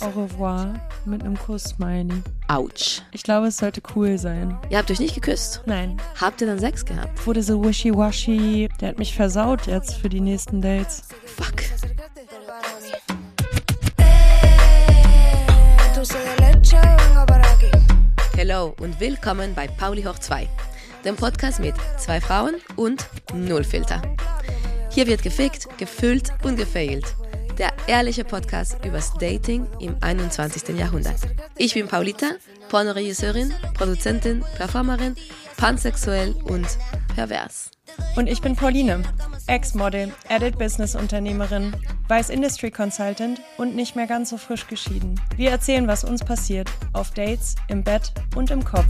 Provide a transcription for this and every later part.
Au revoir mit einem Kuss-Smiley. Autsch. Ich glaube, es sollte cool sein. Ihr habt euch nicht geküsst? Nein. Habt ihr dann Sex gehabt? Wurde so wishy-washy. Der hat mich versaut jetzt für die nächsten Dates. Fuck. Hello und willkommen bei Pauli hoch 2, dem Podcast mit 2 Frauen und 0 Filter. Hier wird gefickt, gefüllt und gefailt. Der ehrliche Podcast übers Dating im 21. Jahrhundert. Ich bin Paulita, Pornoregisseurin, Produzentin, Performerin, pansexuell und pervers. Und ich bin Pauline, Ex-Model, Edit-Business-Unternehmerin, Vice Industry Consultant und nicht mehr ganz so frisch geschieden. Wir erzählen, was uns passiert, auf Dates, im Bett und im Kopf.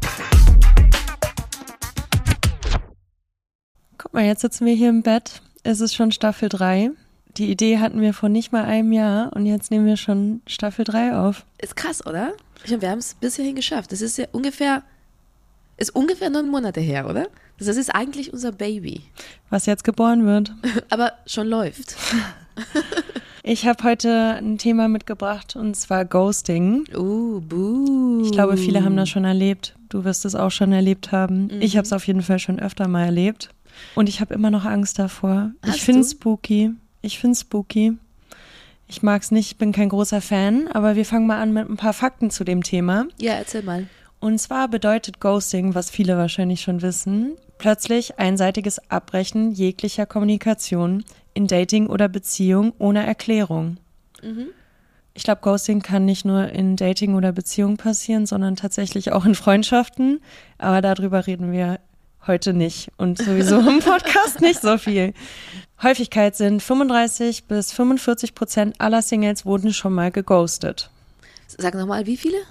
Guck mal, jetzt sitzen wir hier im Bett. Es ist schon Staffel 3. Die Idee hatten wir vor nicht mal einem Jahr und jetzt nehmen wir schon Staffel 3 auf. Ist krass, oder? Wir haben es bis hierhin geschafft. Das ist ja ungefähr 9 Monate her, oder? Das ist eigentlich unser Baby. Was jetzt geboren wird. Aber schon läuft. Ich habe heute ein Thema mitgebracht und zwar Ghosting. Buh. Ich glaube, viele haben das schon erlebt. Du wirst es auch schon erlebt haben. Mhm. Ich habe es auf jeden Fall schon öfter mal erlebt. Und ich habe immer noch Angst davor. Hast Ich finde du? es spooky. Ich mag es nicht, ich bin kein großer Fan, aber wir fangen mal an mit ein paar Fakten zu dem Thema. Ja, erzähl mal. Und zwar bedeutet Ghosting, was viele wahrscheinlich schon wissen, plötzlich einseitiges Abbrechen jeglicher Kommunikation in Dating oder Beziehung ohne Erklärung. Mhm. Ich glaube, Ghosting kann nicht nur in Dating oder Beziehung passieren, sondern tatsächlich auch in Freundschaften. Aber darüber reden wir heute nicht und sowieso im Podcast nicht so viel. Häufigkeit sind 35-45% aller Singles wurden schon mal geghostet. Sag nochmal, wie viele?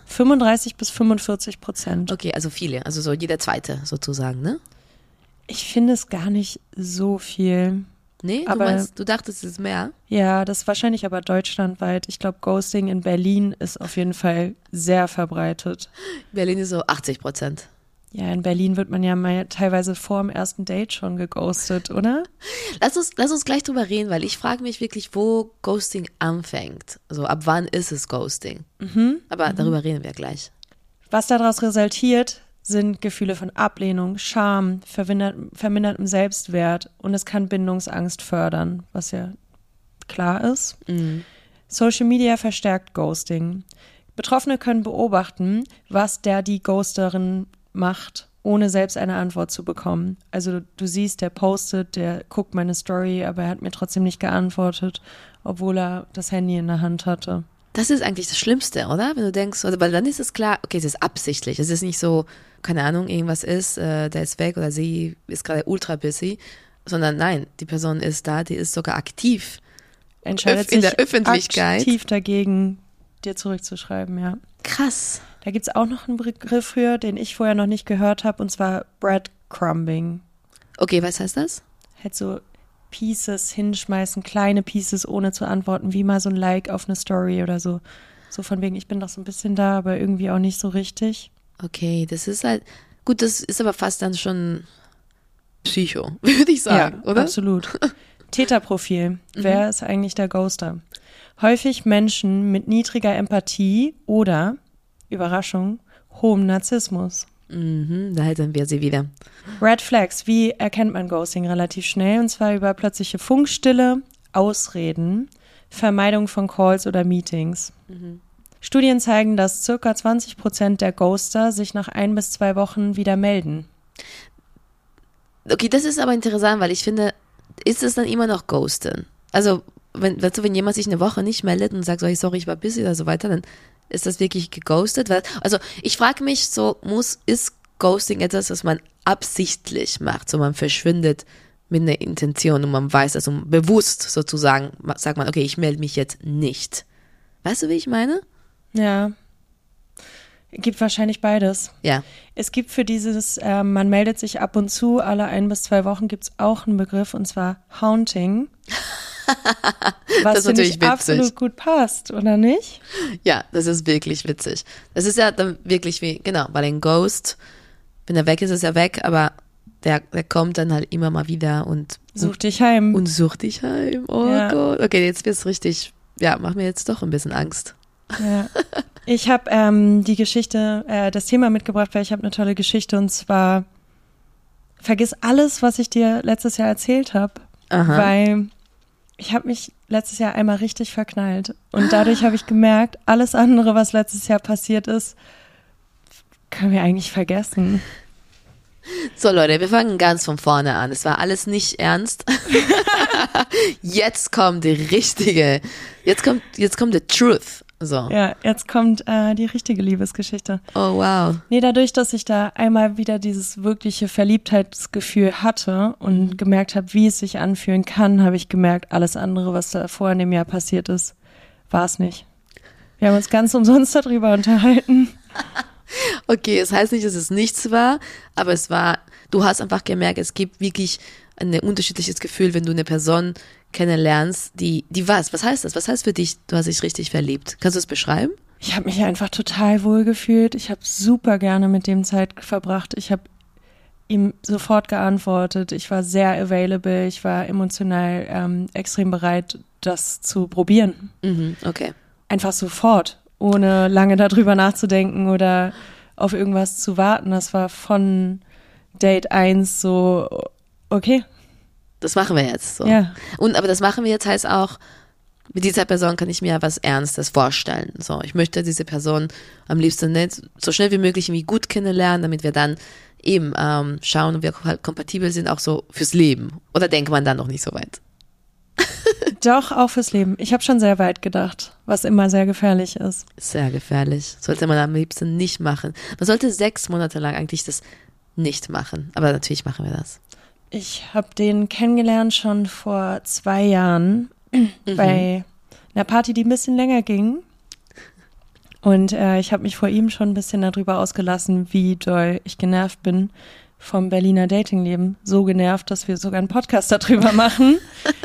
35-45%. Okay, also viele. Also so jeder Zweite sozusagen, ne? Ich finde es gar nicht so viel. Nee, Aber du dachtest, es ist mehr? Ja, das ist wahrscheinlich aber deutschlandweit. Ich glaube, Ghosting in Berlin ist auf jeden Fall sehr verbreitet. Berlin ist so 80%. Ja, in Berlin wird man ja mal teilweise vor dem ersten Date schon geghostet, oder? Lass uns gleich drüber reden, weil ich frage mich wirklich, wo Ghosting anfängt. Also ab wann ist es Ghosting? Aber darüber reden wir gleich. Was daraus resultiert, sind Gefühle von Ablehnung, Scham, vermindertem Selbstwert und es kann Bindungsangst fördern, was ja klar ist. Mhm. Social Media verstärkt Ghosting. Betroffene können beobachten, was die Ghosterin macht, ohne selbst eine Antwort zu bekommen. Also du siehst, der postet, der guckt meine Story, aber er hat mir trotzdem nicht geantwortet, obwohl er das Handy in der Hand hatte. Das ist eigentlich das Schlimmste, oder? Wenn du denkst, weil dann ist es klar, okay, es ist absichtlich. Es ist nicht so, keine Ahnung, irgendwas ist, der ist weg oder sie ist gerade ultra busy, sondern nein, die Person ist da, die ist sogar aktiv. Entscheidet in sich der Öffentlichkeit. Aktiv dagegen, dir zurückzuschreiben, ja. Krass. Da gibt es auch noch einen Begriff für, den ich vorher noch nicht gehört habe, und zwar Breadcrumbing. Okay, was heißt das? Halt so Pieces hinschmeißen, kleine Pieces, ohne zu antworten, wie mal so ein Like auf eine Story oder so. So von wegen, ich bin doch so ein bisschen da, aber irgendwie auch nicht so richtig. Okay, das ist halt, gut, das ist aber fast dann schon Psycho, würde ich sagen, ja, oder? Absolut. Täterprofil. Wer ist eigentlich der Ghoster? Häufig Menschen mit niedriger Empathie oder, Überraschung, hohem Narzissmus. Da hätten wir sie wieder. Red Flags, wie erkennt man Ghosting relativ schnell? Und zwar über plötzliche Funkstille, Ausreden, Vermeidung von Calls oder Meetings. Studien zeigen, dass ca. 20% der Ghoster sich nach 1 bis 2 Wochen wieder melden. Okay, das ist aber interessant, weil ich finde, ist es dann immer noch Ghosten? Also, wenn jemand sich eine Woche nicht meldet und sagt, so, hey, sorry, ich war busy oder so weiter, dann ist das wirklich geghostet? Also ich frage mich so, ist Ghosting etwas, was man absichtlich macht? So man verschwindet mit einer Intention und man weiß, also bewusst sozusagen, sagt man, okay, ich melde mich jetzt nicht. Weißt du, wie ich meine? Ja, gibt wahrscheinlich beides. Ja. Es gibt für dieses, man meldet sich ab und zu, alle 1 bis 2 Wochen gibt es auch einen Begriff, und zwar Haunting. Was das ist natürlich witzig. Absolut gut passt, oder nicht? Ja, das ist wirklich witzig. Das ist ja dann wirklich wie, genau, weil ein Ghost, wenn er weg ist, ist er weg, aber der kommt dann halt immer mal wieder und sucht dich heim. Und sucht dich heim. Oh ja. Gott. Okay, jetzt wird's richtig, ja, macht mir jetzt doch ein bisschen Angst. Ja. Ich habe die Geschichte, das Thema mitgebracht, weil ich habe eine tolle Geschichte und zwar vergiss alles, was ich dir letztes Jahr erzählt habe, weil ich habe mich letztes Jahr einmal richtig verknallt und dadurch habe ich gemerkt, alles andere, was letztes Jahr passiert ist, können wir eigentlich vergessen. So Leute, wir fangen ganz von vorne an. Es war alles nicht ernst. Jetzt kommt die richtige, jetzt kommt the truth. So. Ja, jetzt kommt die richtige Liebesgeschichte. Oh wow. Nee, dadurch, dass ich da einmal wieder dieses wirkliche Verliebtheitsgefühl hatte und gemerkt habe, wie es sich anfühlen kann, habe ich gemerkt, alles andere, was da vorher in dem Jahr passiert ist, war es nicht. Wir haben uns ganz umsonst darüber unterhalten. Okay, es heißt nicht, dass es nichts war, aber es war, du hast einfach gemerkt, es gibt wirklich ein unterschiedliches Gefühl, wenn du eine Person kennenlernst, die was heißt das? Was heißt für dich, du hast dich richtig verliebt? Kannst du es beschreiben? Ich habe mich einfach total wohl gefühlt. Ich habe super gerne mit dem Zeit verbracht. Ich habe ihm sofort geantwortet. Ich war sehr available. Ich war emotional extrem bereit, das zu probieren. Okay. Einfach sofort, ohne lange darüber nachzudenken oder auf irgendwas zu warten. Das war von Date 1 so, okay. Das machen wir jetzt so. Ja. Aber das machen wir jetzt heißt auch, mit dieser Person kann ich mir was Ernstes vorstellen. So, ich möchte diese Person am liebsten nicht so schnell wie möglich irgendwie gut kennenlernen, damit wir dann eben schauen, ob wir halt kompatibel sind, auch so fürs Leben. Oder denkt man dann noch nicht so weit? Doch, auch fürs Leben. Ich habe schon sehr weit gedacht, was immer sehr gefährlich ist. Sehr gefährlich. Sollte man am liebsten nicht machen. Man sollte 6 Monate lang eigentlich das nicht machen. Aber natürlich machen wir das. Ich habe den kennengelernt schon vor 2 Jahren bei einer Party, die ein bisschen länger ging. Und ich habe mich vor ihm schon ein bisschen darüber ausgelassen, wie doll ich genervt bin vom Berliner Datingleben. So genervt, dass wir sogar einen Podcast darüber machen.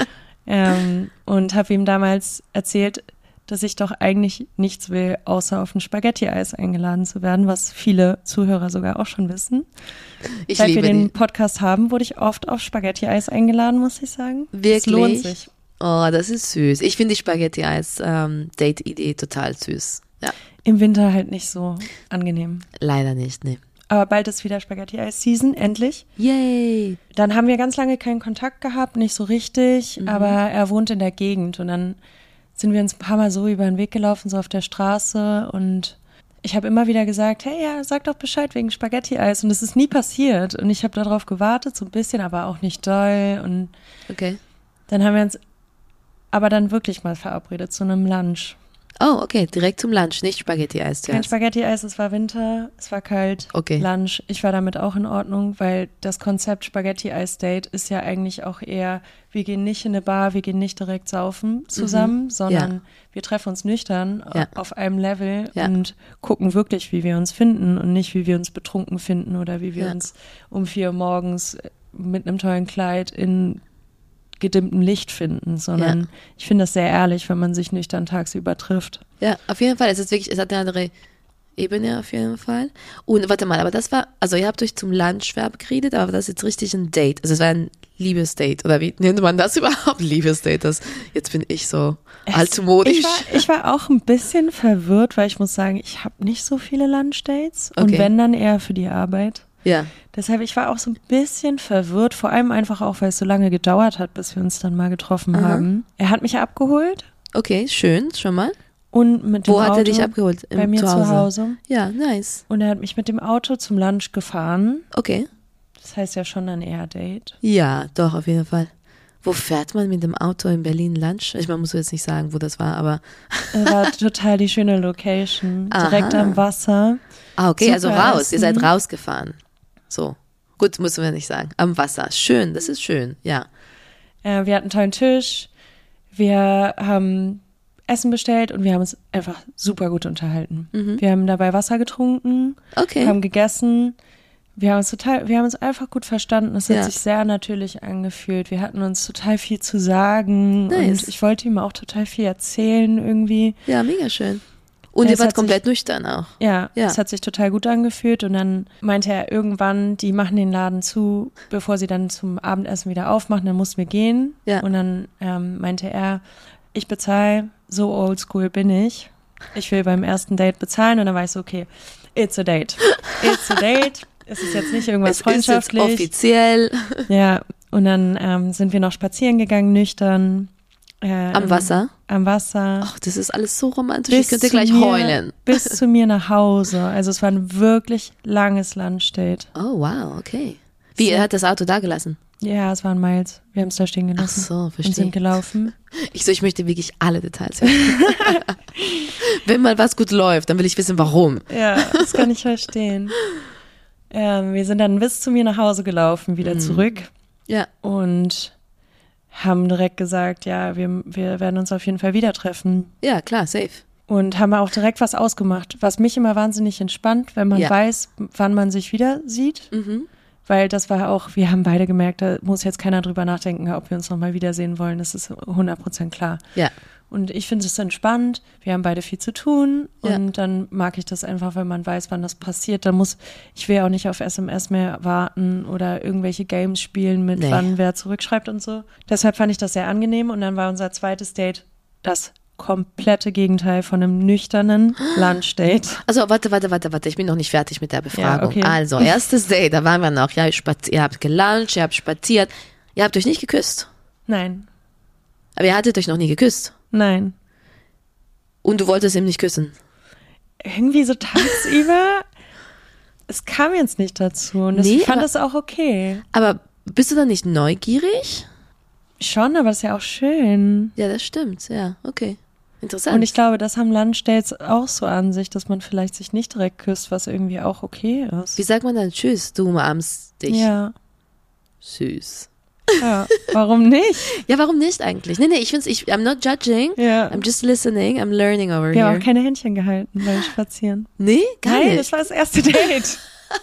Und habe ihm damals erzählt, dass ich doch eigentlich nichts will, außer auf ein Spaghetti-Eis eingeladen zu werden, was viele Zuhörer sogar auch schon wissen. Seit wir den Podcast haben, wurde ich oft auf Spaghetti-Eis eingeladen, muss ich sagen. Wirklich? Das lohnt sich. Oh, das ist süß. Ich finde die Spaghetti-Eis-Date-Idee total süß. Ja. Im Winter halt nicht so angenehm. Leider nicht, ne. Aber bald ist wieder Spaghetti-Eis-Season, endlich. Yay! Dann haben wir ganz lange keinen Kontakt gehabt, nicht so richtig, aber er wohnt in der Gegend und dann sind wir uns ein paar Mal so über den Weg gelaufen, so auf der Straße und ich habe immer wieder gesagt, hey, ja, sag doch Bescheid wegen Spaghetti-Eis und es ist nie passiert und ich habe darauf gewartet, so ein bisschen, aber auch nicht doll und okay. Dann haben wir uns aber dann wirklich mal verabredet zu einem Lunch. Oh, okay, direkt zum Lunch, nicht Spaghetti-Eis zuerst. Kein Spaghetti-Eis, es war Winter, es war kalt, okay. Lunch. Ich war damit auch in Ordnung, weil das Konzept Spaghetti-Eis-Date ist ja eigentlich auch eher, wir gehen nicht in eine Bar, wir gehen nicht direkt saufen zusammen, sondern wir treffen uns nüchtern auf einem Level und gucken wirklich, wie wir uns finden und nicht, wie wir uns betrunken finden oder wie wir uns um 4 Uhr morgens mit einem tollen Kleid in gedimmtem Licht finden, sondern ich finde das sehr ehrlich, wenn man sich nüchtern tagsüber trifft. Ja, auf jeden Fall. Es hat eine andere Ebene auf jeden Fall. Und warte mal, aber das war, also ihr habt euch zum Lunch verabredet, aber das ist jetzt richtig ein Date. Also es war ein Liebesdate. Oder wie nennt man das überhaupt? Liebesdate. Jetzt bin ich so altmodisch. Ich war auch ein bisschen verwirrt, weil ich muss sagen, ich habe nicht so viele Lunchdates. Okay. Und wenn, dann eher für die Arbeit. Ja. Deshalb, ich war auch so ein bisschen verwirrt, vor allem einfach auch, weil es so lange gedauert hat, bis wir uns dann mal getroffen haben. Er hat mich abgeholt. Okay, schön, schon mal. Und mit dem Wo Auto hat er dich abgeholt? Bei mir zu Hause. Ja, nice. Und er hat mich mit dem Auto zum Lunch gefahren. Okay. Das heißt ja schon ein Air-Date. Ja, doch, auf jeden Fall. Wo fährt man mit dem Auto in Berlin Lunch? Ich meine, muss jetzt nicht sagen, wo das war, aber. War total die schöne Location. Direkt am Wasser. Ah, okay, Super also raus. Essen. Ihr seid rausgefahren. So. Gut, müssen wir nicht sagen. Am Wasser. Schön, das ist schön, ja. Wir hatten einen tollen Tisch. Wir haben Essen bestellt und wir haben uns einfach super gut unterhalten. Wir haben dabei Wasser getrunken. Okay. Wir haben gegessen. Wir haben uns einfach gut verstanden. Es hat sich sehr natürlich angefühlt. Wir hatten uns total viel zu sagen. Nice. Und ich wollte ihm auch total viel erzählen irgendwie. Ja, mega schön. Und ihr wart komplett nüchtern auch. Ja, es hat sich total gut angefühlt. Und dann meinte er irgendwann, die machen den Laden zu, bevor sie dann zum Abendessen wieder aufmachen. Dann mussten wir gehen. Ja. Und dann meinte er, ich bezahle, so oldschool bin ich. ich will beim ersten Date bezahlen. Und dann war ich so, okay, it's a date. It's a date. Es ist jetzt nicht irgendwas freundschaftlich. Es ist jetzt offiziell. Ja, und dann sind wir noch spazieren gegangen, nüchtern. Am Wasser? Am Wasser. Ach, das ist alles so romantisch. Ich könnte gleich heulen. Bis zu mir nach Hause. Also es war ein wirklich langes Lunch-Date. Oh, wow, okay. Wie, er hat das Auto da gelassen? Ja, es waren Miles. Wir haben es da stehen gelassen. Ach so, verstehe. Und sind gelaufen. Ich möchte wirklich alle Details hören. Wenn mal was gut läuft, dann will ich wissen, warum. Ja, das kann ich verstehen. Wir sind dann bis zu mir nach Hause gelaufen, wieder zurück. Ja. Und haben direkt gesagt, ja, wir werden uns auf jeden Fall wieder treffen. Ja, klar, safe. Und haben auch direkt was ausgemacht, was mich immer wahnsinnig entspannt, wenn man weiß, wann man sich wieder sieht. Weil das war auch, wir haben beide gemerkt, da muss jetzt keiner drüber nachdenken, ob wir uns nochmal wiedersehen wollen. Das ist 100% klar. Ja. Und ich finde es entspannt. Wir haben beide viel zu tun. Und dann mag ich das einfach, wenn man weiß, wann das passiert. Ich will auch nicht auf SMS mehr warten oder irgendwelche Games spielen mit wann wer zurückschreibt und so. Deshalb fand ich das sehr angenehm. Und dann war unser zweites Date das komplette Gegenteil von einem nüchternen Lunchdate. Also warte. Ich bin noch nicht fertig mit der Befragung. Ja, okay. Also, erstes Date, da waren wir noch. Ja, ihr habt geluncht, ihr habt spaziert. Ihr habt euch nicht geküsst? Nein. Aber ihr hattet euch noch nie geküsst? Nein. Und du wolltest ihn nicht küssen? Irgendwie so tagsüber, es kam jetzt nicht dazu. Und ich fand das auch okay. Aber bist du dann nicht neugierig? Schon, aber das ist ja auch schön. Ja, das stimmt. Ja, okay. Interessant. Und ich glaube, das haben Lunchdates auch so an sich, dass man vielleicht sich nicht direkt küsst, was irgendwie auch okay ist. Wie sagt man dann Tschüss, du umarmst dich? Ja. Süß. Ja, warum nicht? Ja, warum nicht eigentlich? Nee, I'm not judging. Ja. I'm just listening. I'm learning over here. Wir haben auch keine Händchen gehalten beim Spazieren. Nee, gar nicht. Nein, das war das erste Date.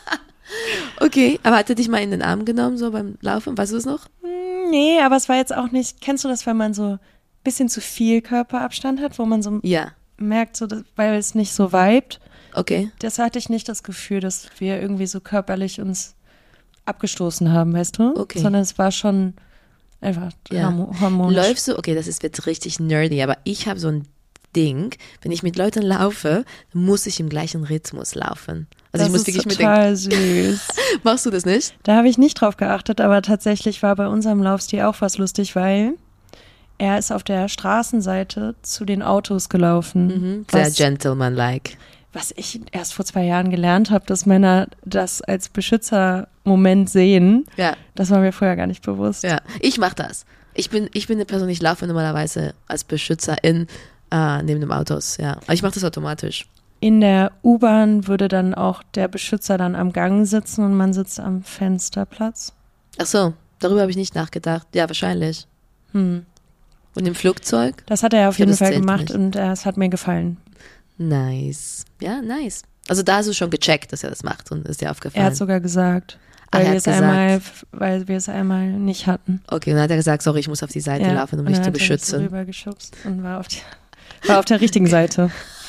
Okay, aber hat er dich mal in den Arm genommen, so beim Laufen? Weißt du es noch? Nee, aber es war jetzt auch nicht, kennst du das, wenn man so ein bisschen zu viel Körperabstand hat, wo man so merkt, so, weil es nicht so vibet? Okay. Das hatte ich nicht das Gefühl, dass wir irgendwie so körperlich uns abgestoßen haben, weißt du? Okay. Sondern es war schon einfach harmonisch. Läufst du? Okay, das wird richtig nerdy, aber ich habe so ein Ding, wenn ich mit Leuten laufe, muss ich im gleichen Rhythmus laufen. Also das ich muss ist wirklich total süß. Machst du das nicht? Da habe ich nicht drauf geachtet, aber tatsächlich war bei unserem Laufstil auch was lustig, weil er ist auf der Straßenseite zu den Autos gelaufen. Sehr gentleman-like. Was ich erst vor 2 Jahren gelernt habe, dass Männer das als Beschützermoment sehen. Ja. Das war mir vorher gar nicht bewusst. Ja, ich mache das. Ich bin eine Person, ich laufe normalerweise als Beschützerin neben dem Autos. Ja, aber ich mache das automatisch. In der U-Bahn würde dann auch der Beschützer dann am Gang sitzen und man sitzt am Fensterplatz. Ach so, darüber habe ich nicht nachgedacht. Ja, wahrscheinlich. Und im Flugzeug? Das hat er auf jeden Fall gemacht und es hat mir gefallen. Nice. Ja, nice. Also da hast du schon gecheckt, dass er das macht und ist dir aufgefallen. Er hat sogar gesagt, weil wir es einmal nicht hatten. Okay, und dann hat er gesagt, sorry, ich muss auf die Seite laufen, um mich zu beschützen. Und dann hat er mich so rübergeschubst und war auf der richtigen Seite.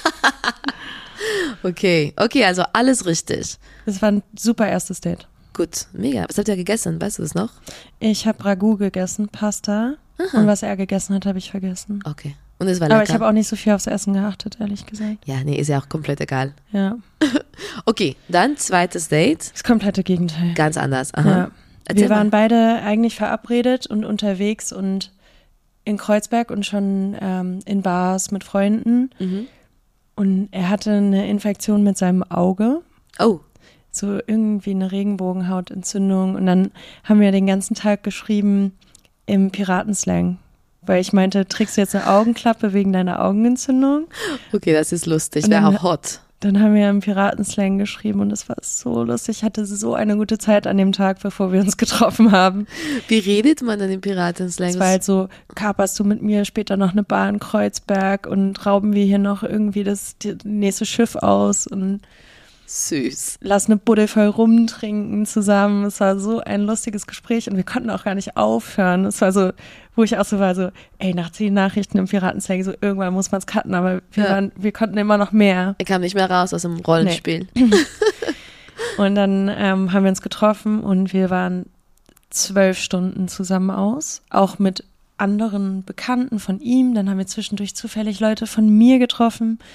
Okay, also alles richtig. Das war ein super erstes Date. Gut, mega. Was habt ihr gegessen? Weißt du das noch? Ich habe Ragout gegessen, Pasta. Aha. Und was er gegessen hat, habe ich vergessen. Okay. Und es war lecker. Aber ich habe auch nicht so viel aufs Essen geachtet, ehrlich gesagt. Ja, nee, ist ja auch komplett egal. Ja. Okay, dann zweites Date. Das komplette Gegenteil. Ganz anders. Aha. Ja. Wir waren beide eigentlich verabredet und unterwegs und in Kreuzberg und schon in Bars mit Freunden. Und er hatte eine Infektion mit seinem Auge. Oh. So irgendwie eine Regenbogenhautentzündung. Und dann haben wir den ganzen Tag geschrieben im Piratenslang. Weil ich meinte, trägst du jetzt eine Augenklappe wegen deiner Augenentzündung? Okay, das ist lustig. Wäre auch hot. Dann haben wir im Piratenslang geschrieben und es war so lustig. Ich hatte so eine gute Zeit an dem Tag, bevor wir uns getroffen haben. Wie redet man dann im Piratenslang? Es war halt so, kaperst du mit mir später noch eine Bar in Kreuzberg und rauben wir hier noch irgendwie das nächste Schiff aus und süß. Lass eine Buddel voll rumtrinken zusammen. Es war so ein lustiges Gespräch und wir konnten auch gar nicht aufhören. Es war so, wo ich auch so war, so, ey, nach 10 Nachrichten im Piratenslang, so irgendwann muss man es cutten, aber wir konnten immer noch mehr. Er kam nicht mehr raus aus dem Rollenspiel. Nee. Und dann haben wir uns getroffen und wir waren 12 Stunden zusammen aus, auch mit anderen Bekannten von ihm. Dann haben wir zwischendurch zufällig Leute von mir getroffen.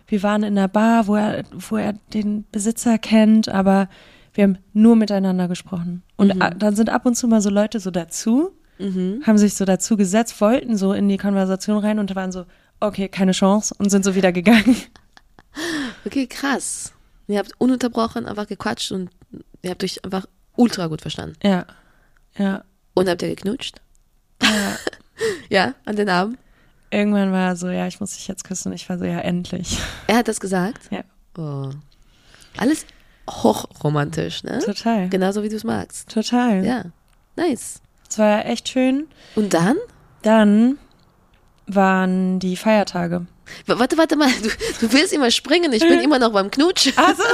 wir waren in einer Bar, wo er den Besitzer kennt, aber wir haben nur miteinander gesprochen. Und dann sind ab und zu mal so Leute so dazu, haben sich so dazu gesetzt, wollten so in die Konversation rein und waren so, okay, keine Chance und sind so wieder gegangen. Okay, krass. Ihr habt ununterbrochen einfach gequatscht und ihr habt euch einfach ultra gut verstanden. Ja, ja. Und habt ihr geknutscht? Ja. Ja, an den Abend? Irgendwann war er so, ja, ich muss dich jetzt küssen. Und ich war so, ja, endlich. Er hat das gesagt? Ja. Oh. Alles hochromantisch, ne? Total. Genauso wie du es magst. Total. Ja, nice. Es war echt schön. Und dann? Dann waren die Feiertage. Warte mal, du willst immer springen, ich bin immer noch beim Knutschen. Ach so.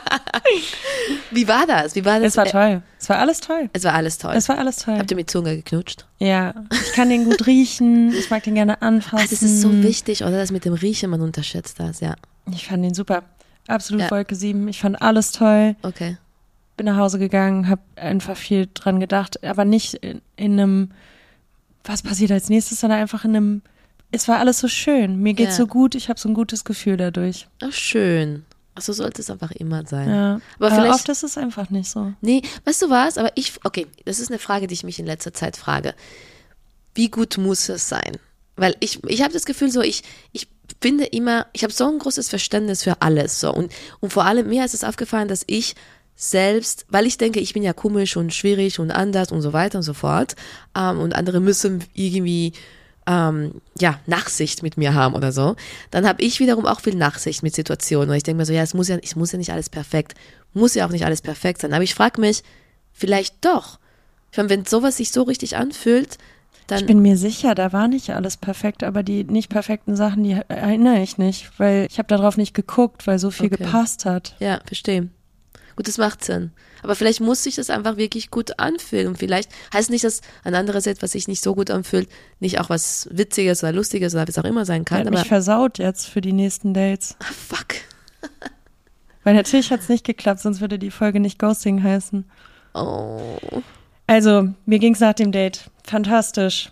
Wie war das? Es war toll. Es war alles toll. Es war alles toll. Es war alles toll. Habt ihr mit Zunge geknutscht? Ja, ich kann den gut riechen. Ich mag den gerne anfassen. Das ist so wichtig, oder? Das mit dem Riechen, man unterschätzt das, ja. Ich fand den super. Absolut Wolke 7. Ich fand alles toll. Okay. Bin nach Hause gegangen, habe einfach viel dran gedacht, aber nicht in einem, was passiert als nächstes, sondern einfach in einem, es war alles so schön. Mir geht's so gut, ich habe so ein gutes Gefühl dadurch. Ach, schön. Ach, so sollte es einfach immer sein. Ja. Aber vielleicht, oft ist es einfach nicht so. Nee, weißt du was? Aber okay, das ist eine Frage, die ich mich in letzter Zeit frage. Wie gut muss es sein? Weil ich habe das Gefühl so, ich finde immer, ich habe so ein großes Verständnis für alles so und vor allem mir ist es aufgefallen, dass ich selbst, weil ich denke, ich bin ja komisch und schwierig und anders und so weiter und so fort und andere müssen irgendwie Nachsicht mit mir haben oder so, dann habe ich wiederum auch viel Nachsicht mit Situationen und ich denke mir so, ja, es muss ja nicht alles perfekt, muss ja auch nicht alles perfekt sein, aber ich frage mich, vielleicht doch. Ich meine, wenn sowas sich so richtig anfühlt, dann... Ich bin mir sicher, da war nicht alles perfekt, aber die nicht perfekten Sachen, die erinnere ich nicht, weil ich habe darauf nicht geguckt, weil so viel gepasst hat. Ja, verstehe. Gut, das macht Sinn. Aber vielleicht muss sich das einfach wirklich gut anfühlen. Und vielleicht heißt nicht, dass ein anderes Set, was sich nicht so gut anfühlt, nicht auch was Witziges oder Lustiges oder was auch immer sein kann. Er hat mich versaut jetzt für die nächsten Dates. Ah, fuck. Weil natürlich hat es nicht geklappt, sonst würde die Folge nicht Ghosting heißen. Oh. Also, mir ging es nach dem Date fantastisch.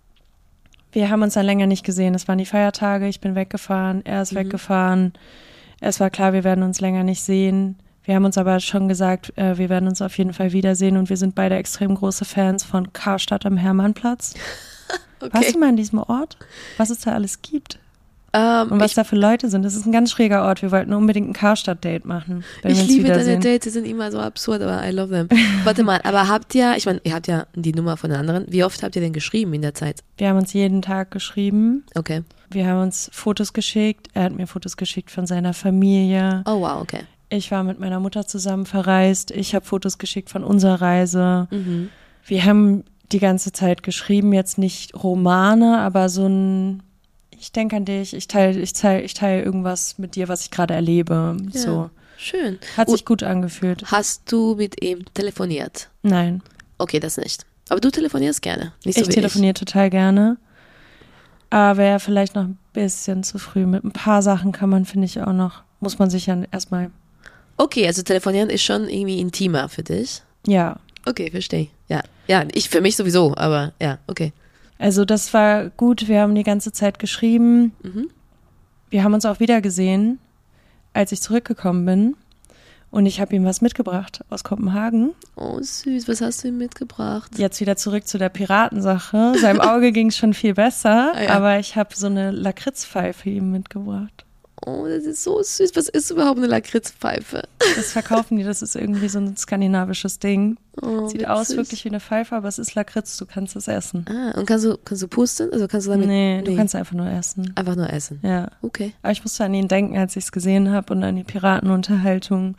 Wir haben uns dann länger nicht gesehen. Es waren die Feiertage, ich bin weggefahren, er ist weggefahren. Es war klar, wir werden uns länger nicht sehen. Wir haben uns aber schon gesagt, wir werden uns auf jeden Fall wiedersehen und wir sind beide extrem große Fans von Karstadt am Hermannplatz. Okay. Warst du mal an diesem Ort? Was es da alles gibt? Und was da für Leute sind. Das ist ein ganz schräger Ort. Wir wollten unbedingt ein Karstadt-Date machen. Wenn Ich wir uns liebe deine wiedersehen. Dates, die sind immer so absurd, aber I love them. Warte mal, aber ihr habt ja die Nummer von den anderen. Wie oft habt ihr denn geschrieben in der Zeit? Wir haben uns jeden Tag geschrieben. Okay. Wir haben uns Fotos geschickt. Er hat mir Fotos geschickt von seiner Familie. Oh wow, okay. Ich war mit meiner Mutter zusammen verreist. Ich habe Fotos geschickt von unserer Reise. Wir haben die ganze Zeit geschrieben, jetzt nicht Romane, aber so ein, ich denke an dich, ich teile irgendwas mit dir, was ich gerade erlebe. Ja, so. Schön. Hat sich gut angefühlt. Hast du mit ihm telefoniert? Nein. Okay, das nicht. Aber du telefonierst gerne. Nicht so Ich wie telefoniere total gerne. Aber wäre vielleicht noch ein bisschen zu früh. Mit ein paar Sachen kann man, finde ich, auch noch, muss man sich ja erstmal. Okay, also telefonieren ist schon irgendwie intimer für dich. Ja. Okay, verstehe. Ja. Ja, für mich sowieso, aber ja, okay. Also das war gut, wir haben die ganze Zeit geschrieben. Wir haben uns auch wieder gesehen, als ich zurückgekommen bin. Und ich habe ihm was mitgebracht aus Kopenhagen. Oh, süß, was hast du ihm mitgebracht? Jetzt wieder zurück zu der Piratensache. Seinem Auge ging es schon viel besser, Ah, ja. aber ich habe so eine Lakritzpfeife ihm mitgebracht. Oh, das ist so süß. Was ist überhaupt eine Lakritzpfeife? Das verkaufen die, das ist irgendwie so ein skandinavisches Ding. Oh, Sieht aus witzig. wirklich wie eine Pfeife, aber es ist Lakritz, du kannst es essen. Ah, und kannst du pusten? Also kannst du damit? Nee, du kannst einfach nur essen. einfach nur essen. Ja. Okay. Aber ich musste an ihn denken, als ich es gesehen habe und an die Piratenunterhaltung.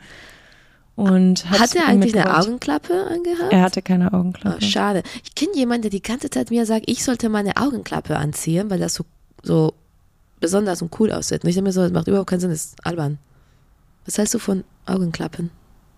Und Hat er ihm eigentlich eine mitgebracht. Augenklappe angehabt? Er hatte keine Oh, Augenklappe. schade. Ich kenne jemanden, der die ganze Zeit mir sagt, ich sollte meine Augenklappe anziehen, weil das so besonders und cool aussieht. Und ich denke mir so, das macht überhaupt keinen Sinn, das ist albern. Was hältst du von Augenklappen?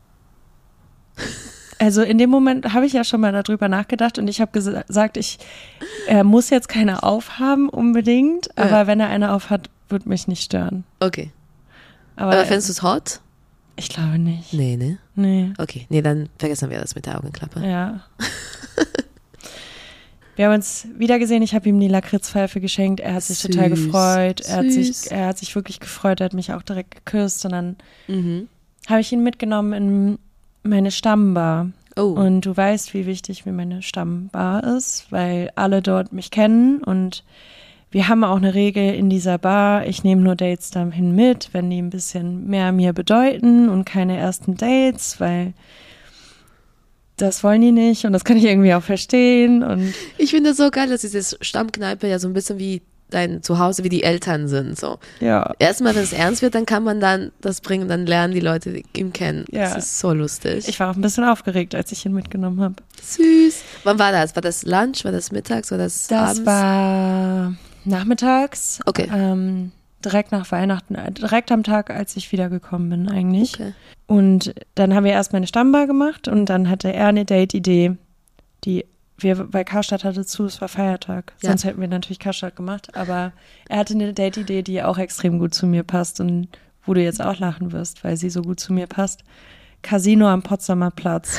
Also in dem Moment habe ich ja schon mal darüber nachgedacht und ich habe gesagt, er muss jetzt keine aufhaben unbedingt, Ja. aber wenn er eine aufhat, wird mich nicht stören. Okay. Aber, Aber findest du es hot? ich glaube nicht. Nee, ne? Nee. Okay. Nee, dann vergessen wir das mit der Augenklappe. Ja. Wir haben uns wieder gesehen, ich habe ihm die Lakritzpfeife geschenkt, er hat sich total gefreut, er hat sich wirklich gefreut, er hat mich auch direkt geküsst und dann habe ich ihn mitgenommen in meine Stammbar. Oh. Und du weißt, wie wichtig mir meine Stammbar ist, weil alle dort mich kennen und wir haben auch eine Regel in dieser Bar, ich nehme nur Dates dahin mit, wenn die ein bisschen mehr mir bedeuten und keine ersten Dates, weil das wollen die nicht und das kann ich irgendwie auch verstehen. Und ich finde es so geil, dass diese Stammkneipe ja so ein bisschen wie dein Zuhause, wie die Eltern sind. So. ja, Erstmal, wenn es ernst wird, dann kann man dann das bringen, dann lernen die Leute ihn kennen. Ja. Das ist so lustig. ich war auch ein bisschen aufgeregt, als ich ihn mitgenommen habe. Süß. Wann war das? War das Lunch? War das mittags? War das abends? Das war nachmittags, Okay. direkt nach Weihnachten, direkt am Tag, als ich wiedergekommen bin eigentlich. Okay. Und dann haben wir erst meine Stammbar gemacht und dann hatte er eine Date-Idee, weil Karstadt hatte zu, es war Feiertag. Ja. Sonst hätten wir natürlich Karstadt gemacht, aber er hatte eine Date-Idee, die auch extrem gut zu mir passt und wo du jetzt auch lachen wirst, weil sie so gut zu mir passt. Casino am Potsdamer Platz.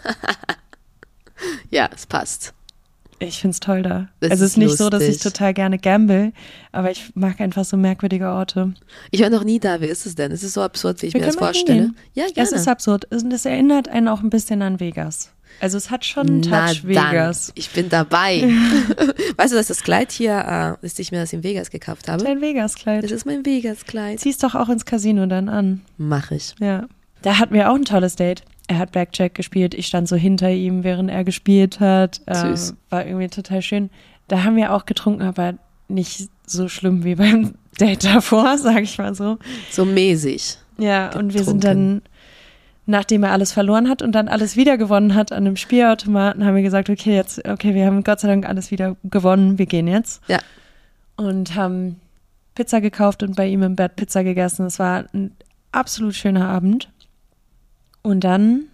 Ja, es passt. Ich find's toll da. Das Also es ist nicht so, dass ich lustig. total gerne gamble, aber ich mag einfach so merkwürdige Orte. Ich war noch nie da. Wie ist es denn? Ist es so absurd, wie ich Wir mir das können mal vorstelle? hingehen. Ja, gerne. Es ist absurd. Es erinnert einen auch ein bisschen an Vegas. Also es hat schon einen Touch Vegas. Ich bin dabei. Weißt du, dass das Kleid hier, dass ich mir das in Vegas gekauft habe? Dein Vegas-Kleid. Das ist mein Vegas-Kleid. Zieh's doch auch ins Casino dann an. Mach ich. Ja. Da hatten wir auch ein tolles Date. Er hat Blackjack gespielt. Ich stand so hinter ihm, während er gespielt hat. Süß. War irgendwie total schön. Da haben wir auch getrunken, aber nicht so schlimm wie beim Date davor, sag ich mal so. So mäßig. Ja, und wir sind Getrunken. dann, nachdem er alles verloren hat und dann alles wieder gewonnen hat an einem Spielautomaten, haben wir gesagt, okay, wir haben Gott sei Dank alles wieder gewonnen, wir gehen jetzt. Ja. Und haben Pizza gekauft und bei ihm im Bett Pizza gegessen. Es war ein absolut schöner Abend. Und dann,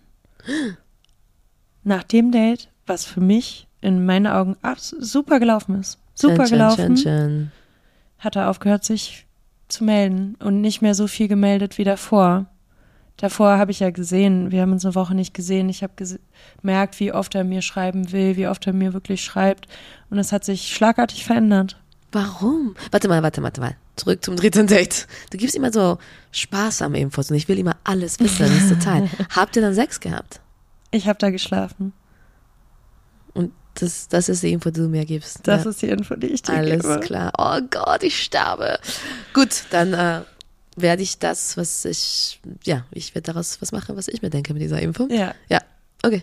nach dem Date, was für mich in meinen Augen super gelaufen ist, Schön. hat er aufgehört, sich zu melden und nicht mehr so viel gemeldet wie davor. Davor habe ich ja gesehen, wir haben uns eine Woche nicht gesehen. Ich habe gemerkt, wie oft er mir schreiben will, wie oft er mir wirklich schreibt. Und es hat sich schlagartig verändert. Warum? Warte mal. Zurück zum dritten Date. Du gibst immer so sparsame Infos und ich will immer alles wissen. Das ist total. Habt ihr dann Sex gehabt? Ich habe da geschlafen. Und das ist die Info, die du mir gibst. Das Ja. ist die Info, die ich dir Alles gebe. klar. Oh Gott, ich sterbe. Gut, dann werde ich das, ich werde daraus was machen, was ich mir denke mit dieser Info. Ja. Ja, okay.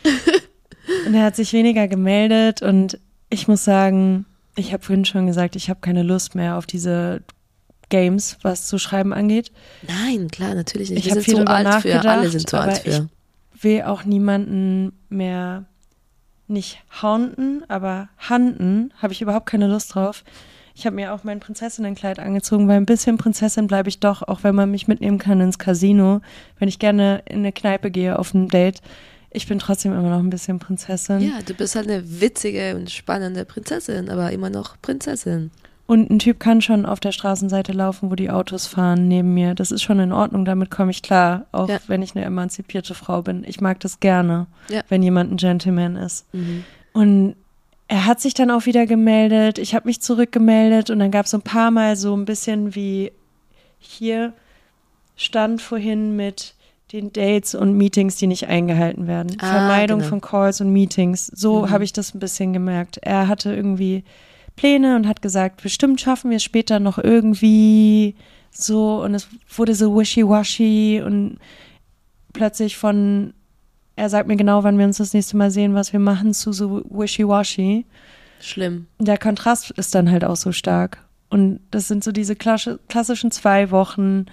Und er hat sich weniger gemeldet und ich muss sagen, ich habe vorhin schon gesagt, ich habe keine Lust mehr auf diese Games, was zu schreiben angeht. Nein, klar, natürlich nicht. Ich Wir habe sind viel zu drüber alt nachgedacht, für, alle sind zu alt aber für. ich will auch niemanden mehr nicht haunden, aber handen habe ich überhaupt keine Lust drauf. Ich habe mir auch mein Prinzessinnenkleid angezogen, weil ein bisschen Prinzessin bleibe ich doch, auch wenn man mich mitnehmen kann ins Casino, wenn ich gerne in eine Kneipe gehe auf ein Date. Ich bin trotzdem immer noch ein bisschen Prinzessin. Ja, du bist halt eine witzige und spannende Prinzessin, aber immer noch Prinzessin. Und ein Typ kann schon auf der Straßenseite laufen, wo die Autos fahren neben mir. Das ist schon in Ordnung, damit komme ich klar, auch Ja. wenn ich eine emanzipierte Frau bin. Ich mag das gerne, Ja. wenn jemand ein Gentleman ist. Mhm. Und er hat sich dann auch wieder gemeldet, ich habe mich zurückgemeldet und dann gab es so ein paar Mal so ein bisschen wie hier stand vorhin mit den Dates und Meetings, die nicht eingehalten werden. Vermeidung genau. von Calls und Meetings. So habe ich das ein bisschen gemerkt. Er hatte irgendwie Pläne und hat gesagt, bestimmt schaffen wir es später noch irgendwie so und es wurde so wishy-washy und plötzlich er sagt mir genau, wann wir uns das nächste Mal sehen, was wir machen, zu so wishy-washy. Schlimm. Der Kontrast ist dann halt auch so stark. Und das sind so diese klassischen 2 Wochen,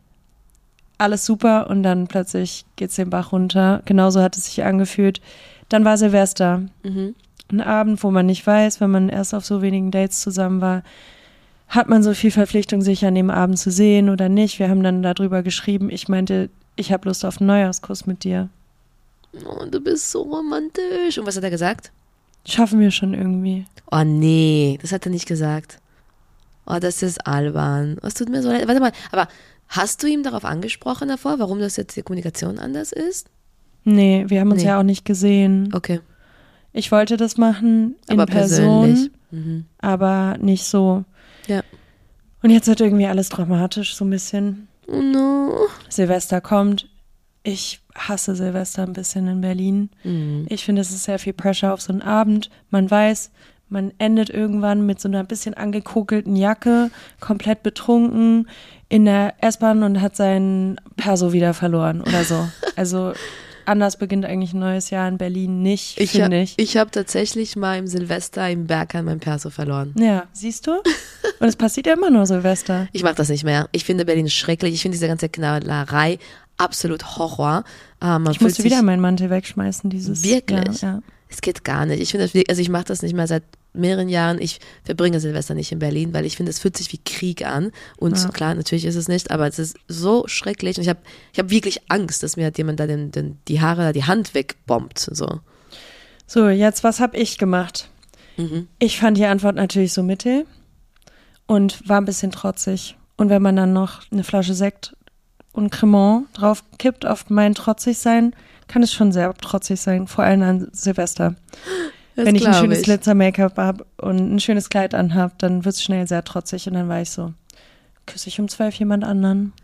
alles super und dann plötzlich geht's den Bach runter. Genauso hat es sich angefühlt. Dann war Silvester. Mhm. Ein Abend, wo man nicht weiß, wenn man erst auf so wenigen Dates zusammen war, hat man so viel Verpflichtung, sich an dem Abend zu sehen oder nicht. Wir haben dann darüber geschrieben. Ich meinte, ich habe Lust auf einen Neujahrskuss mit dir. Oh, du bist so romantisch. Und was hat er gesagt? Schaffen wir schon irgendwie. Oh nee, das hat er nicht gesagt. Oh, das ist albern. Es tut mir so leid. Warte mal, aber hast du ihm darauf angesprochen davor, warum das jetzt die Kommunikation anders ist? Nee, wir haben uns Nee. ja auch nicht gesehen. Okay. Ich wollte das machen in Aber persönlich. Person, aber nicht so. Ja. Und jetzt wird irgendwie alles dramatisch, so ein bisschen. Oh no. Silvester kommt. Ich hasse Silvester ein bisschen in Berlin. Ich finde, es ist sehr viel Pressure auf so einen Abend. Man weiß, man endet irgendwann mit so einer bisschen angekokelten Jacke, komplett betrunken in der S-Bahn und hat seinen Perso wieder verloren oder so. Also anders beginnt eigentlich ein neues Jahr in Berlin nicht, finde ich. Ich habe tatsächlich mal im Silvester im Berghain mein Perso verloren. Ja, siehst du? Und es passiert ja immer nur Silvester. Ich mache das nicht mehr. Ich finde Berlin schrecklich. Ich finde diese ganze Knallerei absolut Horror. Ich musste wieder meinen Mantel wegschmeißen dieses Wirklich? Jahr. Ja. Es geht gar nicht. Ich finde das, also ich mache das nicht mehr seit mehreren Jahren. Ich verbringe Silvester nicht in Berlin, weil ich finde, es fühlt sich wie Krieg an. Und klar, natürlich ist es nicht, aber es ist so schrecklich. Und ich hab wirklich Angst, dass mir halt jemand da die Haare, die Hand wegbombt. So, jetzt, was habe ich gemacht? Ich fand die Antwort natürlich so mittel und war ein bisschen trotzig. Und wenn man dann noch eine Flasche Sekt und Cremant drauf kippt auf mein Trotzigsein, kann es schon sehr trotzig sein, vor allem an Silvester. Wenn ich ein schönes Glitzer-Make-up habe und ein schönes Kleid anhab, dann wird es schnell sehr trotzig und dann war ich so, küsse ich um 12 jemand anderen?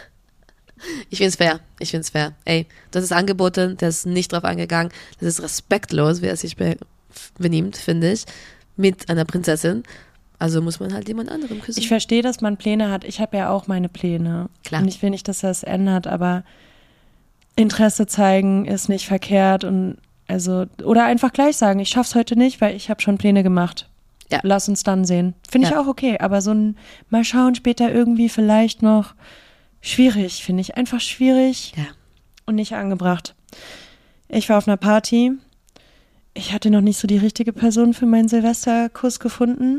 Ich finde es fair. Ey, das ist angeboten, der ist nicht drauf eingegangen, das ist respektlos, wie er sich benimmt, finde ich, mit einer Prinzessin. Also muss man halt jemand anderem küssen. Ich verstehe, dass man Pläne hat. Ich habe ja auch meine Pläne. Klar. Und ich will nicht, dass das ändert, aber Interesse zeigen ist nicht verkehrt und oder einfach gleich sagen, ich schaff's heute nicht, weil ich habe schon Pläne gemacht. Ja. Lass uns dann sehen. Finde ich auch okay, aber so ein mal schauen später irgendwie vielleicht noch schwierig, finde ich. Einfach schwierig und nicht angebracht. Ich war auf einer Party. Ich hatte noch nicht so die richtige Person für meinen Silvesterkuss gefunden.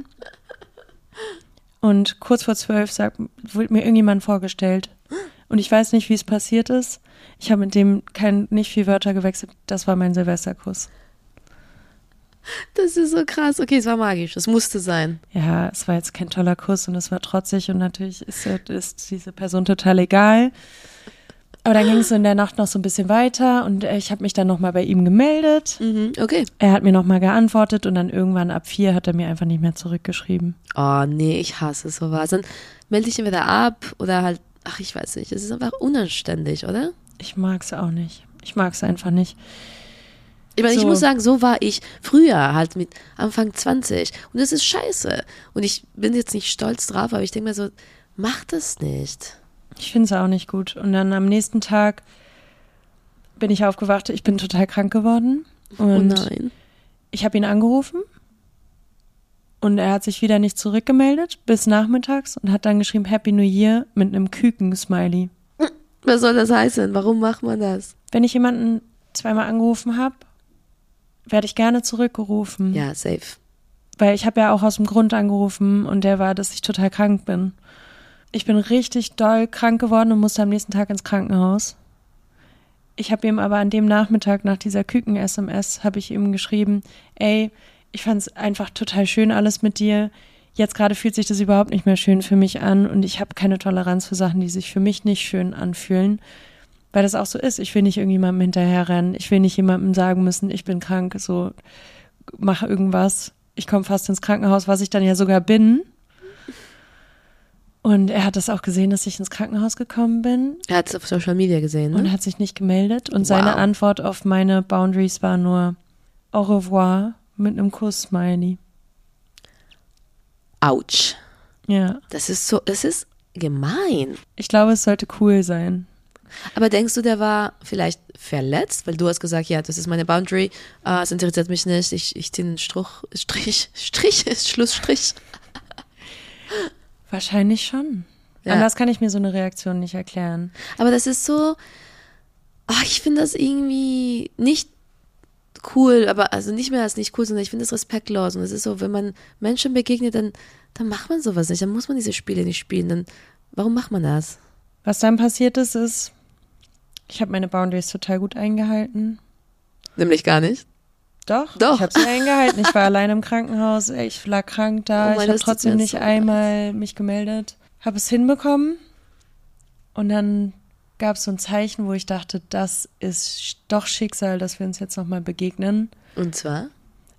Und kurz vor 12 wurde mir irgendjemand vorgestellt. Und ich weiß nicht, wie es passiert ist. Ich habe mit dem nicht viel Wörter gewechselt. Das war mein Silvesterkuss. Das ist so krass. Okay, es war magisch. Es musste sein. Ja, es war jetzt kein toller Kuss und es war trotzig und natürlich ist diese Person total egal. Aber dann ging es in der Nacht noch so ein bisschen weiter und ich habe mich dann nochmal bei ihm gemeldet. Okay. Er hat mir nochmal geantwortet und dann irgendwann ab 4 hat er mir einfach nicht mehr zurückgeschrieben. Oh nee, ich hasse sowas. Dann melde ich entweder ab oder halt, ach ich weiß nicht, es ist einfach unanständig, oder? Ich mag es auch nicht. Ich mag es einfach nicht. Ich meine, ich muss sagen, so war ich früher halt mit Anfang 20 und das ist scheiße. Und ich bin jetzt nicht stolz drauf, aber ich denke mir so, mach das nicht. Ich finde es auch nicht gut. Und dann am nächsten Tag bin ich aufgewacht, ich bin total krank geworden. Und oh nein. Ich habe ihn angerufen und er hat sich wieder nicht zurückgemeldet bis nachmittags und hat dann geschrieben Happy New Year mit einem Küken-Smiley. Was soll das heißen? Warum macht man das? Wenn ich jemanden zweimal angerufen habe, werde ich gerne zurückgerufen. Ja, safe. Weil ich habe ja auch aus dem Grund angerufen und der war, dass ich total krank bin. Ich bin richtig doll krank geworden und musste am nächsten Tag ins Krankenhaus. Ich habe ihm aber an dem Nachmittag nach dieser Küken-SMS habe ich ihm geschrieben, ey, ich fand es einfach total schön alles mit dir. Jetzt gerade fühlt sich das überhaupt nicht mehr schön für mich an und ich habe keine Toleranz für Sachen, die sich für mich nicht schön anfühlen. Weil das auch so ist. Ich will nicht irgendjemandem hinterherrennen. Ich will nicht jemandem sagen müssen, ich bin krank, so mach irgendwas. Ich komme fast ins Krankenhaus, was ich dann ja sogar bin. Und er hat das auch gesehen, dass ich ins Krankenhaus gekommen bin. Er hat es auf Social Media gesehen, ne? Und hat sich nicht gemeldet. Und seine Antwort auf meine Boundaries war nur Au revoir mit einem Kuss-Smiley. Autsch. Ja. Das ist gemein. Ich glaube, es sollte cool sein. Aber denkst du, der war vielleicht verletzt? Weil du hast gesagt, ja, das ist meine Boundary, es interessiert mich nicht, ich ziehe einen Schlussstrich. Wahrscheinlich schon. Ja. Anders kann ich mir so eine Reaktion nicht erklären. Aber das ist so, ich finde das irgendwie nicht cool, aber also nicht mehr als nicht cool, sondern ich finde das respektlos. Und es ist so, wenn man Menschen begegnet, dann macht man sowas nicht, dann muss man diese Spiele nicht spielen. Dann, warum macht man das? Was dann passiert ist, ich habe meine Boundaries total gut eingehalten. Nämlich gar nicht? Doch. Ich habe sie eingehalten. Ich war alleine im Krankenhaus. Ich lag krank da. Ich habe trotzdem nicht einmal mich gemeldet. Habe es hinbekommen. Und dann gab es so ein Zeichen, wo ich dachte, das ist doch Schicksal, dass wir uns jetzt nochmal begegnen. Und zwar?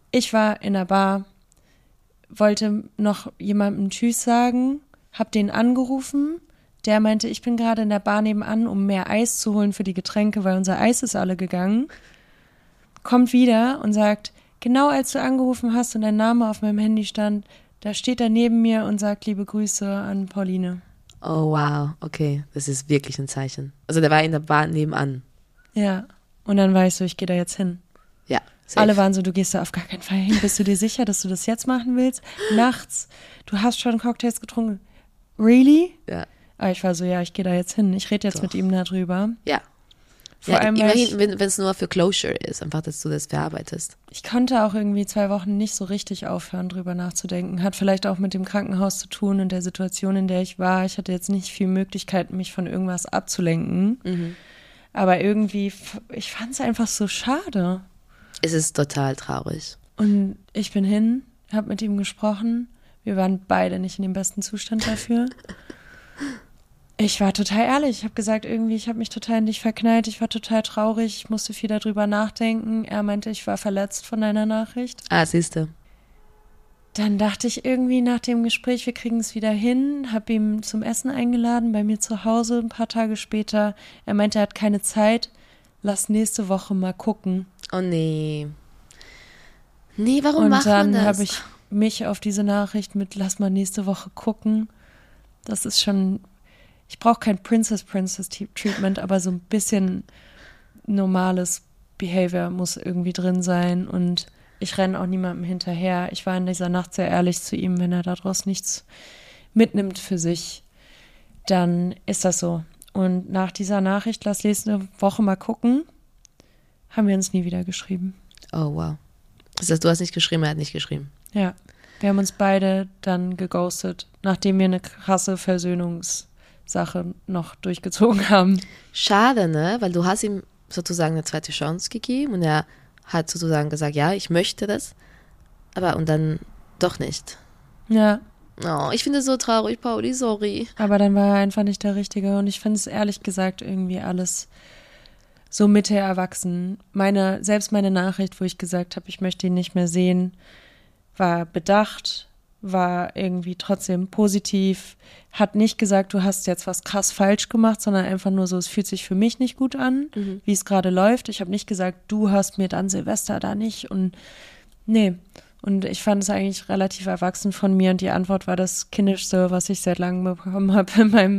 Ich war in der Bar, wollte noch jemandem Tschüss sagen, hab den angerufen. Der meinte, ich bin gerade in der Bar nebenan, um mehr Eis zu holen für die Getränke, weil unser Eis ist alle gegangen. Kommt wieder und sagt, genau als du angerufen hast und dein Name auf meinem Handy stand, da steht er neben mir und sagt liebe Grüße an Pauline. Oh wow, okay, das ist wirklich ein Zeichen. Also der war in der Bar nebenan. Ja, und dann war ich so, ich gehe da jetzt hin. Ja, safe. Alle waren so, du gehst da auf gar keinen Fall hin. Bist du dir sicher, dass du das jetzt machen willst? Nachts, du hast schon Cocktails getrunken. Really? Ja. Aber ich war so, ja, ich gehe da jetzt hin. Ich rede jetzt Doch. mit ihm darüber. Ja. Vor allem, weil immerhin, wenn es nur für Closure ist, einfach, dass du das verarbeitest. ich konnte auch irgendwie 2 Wochen nicht so richtig aufhören, drüber nachzudenken. Hat vielleicht auch mit dem Krankenhaus zu tun und der Situation, in der ich war. Ich hatte jetzt nicht viel Möglichkeit, mich von irgendwas abzulenken. Aber irgendwie, ich fand es einfach so schade. Es ist total traurig. Und ich bin hin, habe mit ihm gesprochen. Wir waren beide nicht in dem besten Zustand dafür. Ich war total ehrlich. Ich habe gesagt, irgendwie, ich habe mich total in dich verknallt. Ich war total traurig. Ich musste viel darüber nachdenken. Er meinte, ich war verletzt von deiner Nachricht. Ah, siehst du. Dann dachte ich irgendwie nach dem Gespräch, wir kriegen es wieder hin. Habe ihn zum Essen eingeladen, bei mir zu Hause. Ein paar Tage später, er meinte, er hat keine Zeit. Lass nächste Woche mal gucken. Oh nee. Nee, warum Und macht man dann das? habe ich mich auf diese Nachricht mit lass mal nächste Woche gucken. Das ist schon, ich brauche kein Princess-Treatment, aber so ein bisschen normales Behavior muss irgendwie drin sein und ich renne auch niemandem hinterher. Ich war in dieser Nacht sehr ehrlich zu ihm, wenn er daraus nichts mitnimmt für sich, dann ist das so. Und nach dieser Nachricht, lass nächste Woche mal gucken, haben wir uns nie wieder geschrieben. Oh, wow. Das heißt, du hast nicht geschrieben, er hat nicht geschrieben. Ja, wir haben uns beide dann geghostet, nachdem wir eine krasse Versöhnungssache noch durchgezogen haben. Schade, ne? Weil du hast ihm sozusagen eine zweite Chance gegeben und er hat sozusagen gesagt, ja, ich möchte das, aber und dann doch nicht. Ja, Oh, ich finde es so traurig, Pauli, sorry. aber dann war er einfach nicht der Richtige und ich finde es ehrlich gesagt irgendwie alles so Mitte erwachsen. Selbst meine Nachricht, wo ich gesagt habe, ich möchte ihn nicht mehr sehen, war bedacht, war irgendwie trotzdem positiv, hat nicht gesagt, du hast jetzt was krass falsch gemacht, sondern einfach nur so, es fühlt sich für mich nicht gut an, wie es gerade läuft. Ich habe nicht gesagt, du hast mir dann Silvester da nicht und nee. Und ich fand es eigentlich relativ erwachsen von mir und die Antwort war das Kindischste, was ich seit langem bekommen habe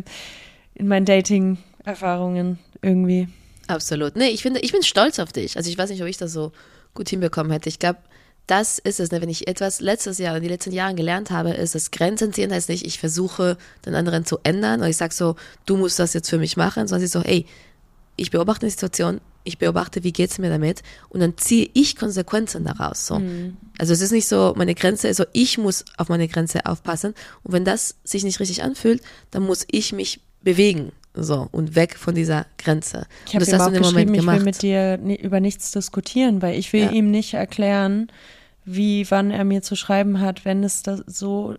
in meinen Dating-Erfahrungen irgendwie. Absolut. Nee, ich bin stolz auf dich. Also ich weiß nicht, ob ich das so gut hinbekommen hätte. Ich glaube, das ist es, ne? Wenn ich etwas letztes Jahr, in den letzten Jahren gelernt habe, ist, dass Grenzen ziehen heißt nicht, ich versuche, den anderen zu ändern oder ich sage so, du musst das jetzt für mich machen, sondern ich so, ey, ich beobachte eine Situation, ich beobachte, wie geht's mir damit und dann ziehe ich Konsequenzen daraus. So. Also es ist nicht so, meine Grenze ist so, ich muss auf meine Grenze aufpassen und wenn das sich nicht richtig anfühlt, dann muss ich mich bewegen. So, und weg von dieser Grenze. Ich habe ihm auch geschrieben, ich will mit dir über nichts diskutieren, weil ich will ihm nicht erklären, wann er mir zu schreiben hat, wenn es da so